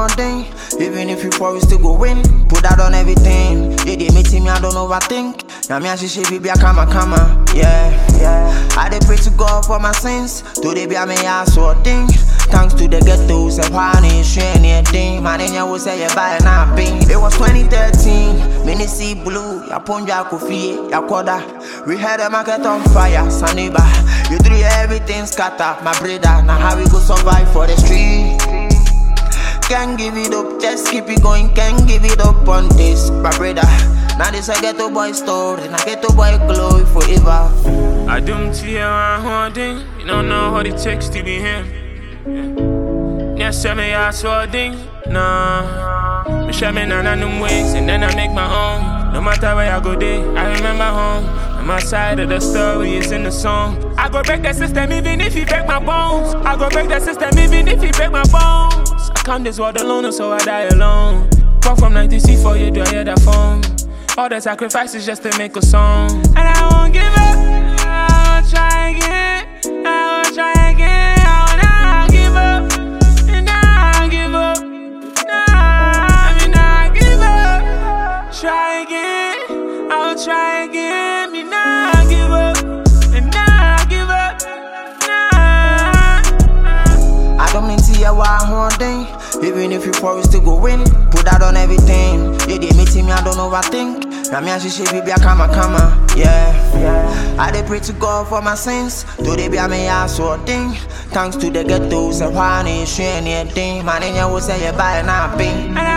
holding. Even if you fall, we still go win. Put that on everything. They meeting me, I don't overthink. Now me and she baby, I come. Yeah. I dey pray to God for my sins. Today be a me ass so thing. Thanks to the ghetto, say pani, anything. Man, in your say you buy na ping. It was 2013, mini see blue. Ya ponja kofi, ya koda. We had the market on fire, Saniba. You threw everything scatter, my brother. Now how we go survive for the street? Can't give it up, just keep it going. Can't give it up on this, my brother. Now this a ghetto boy story, now ghetto boy glory forever. I don't see a holding. You don't know what it takes to be him. Yeah, say me I saw ding. Nah, me share me none of them ways, and then I make my own. No matter where I go there, I remember home. And my side of the story is in the song. I go break the system even if he break my bones. I go break the system even if he break my bones. I count this world alone, so I die alone. Walk from 96 for you, do I hear that phone? All the sacrifices just to make a song. And I won't give up, I will try again. I will try again. I will not give up. And I give up. Nah, give up. Try again. I will try again. Me not give up. And I give up. Nah. I don't mean to hear what I'm holding. Even if you fall, we still go win. Put that on everything. They meeting me, I don't overthink. Now me and she baby, I come. Yeah. I dey pray to God for my sins. Today be a me ass so thing. Thanks to the ghetto, say pani, anything. Man in your say you buy na ping.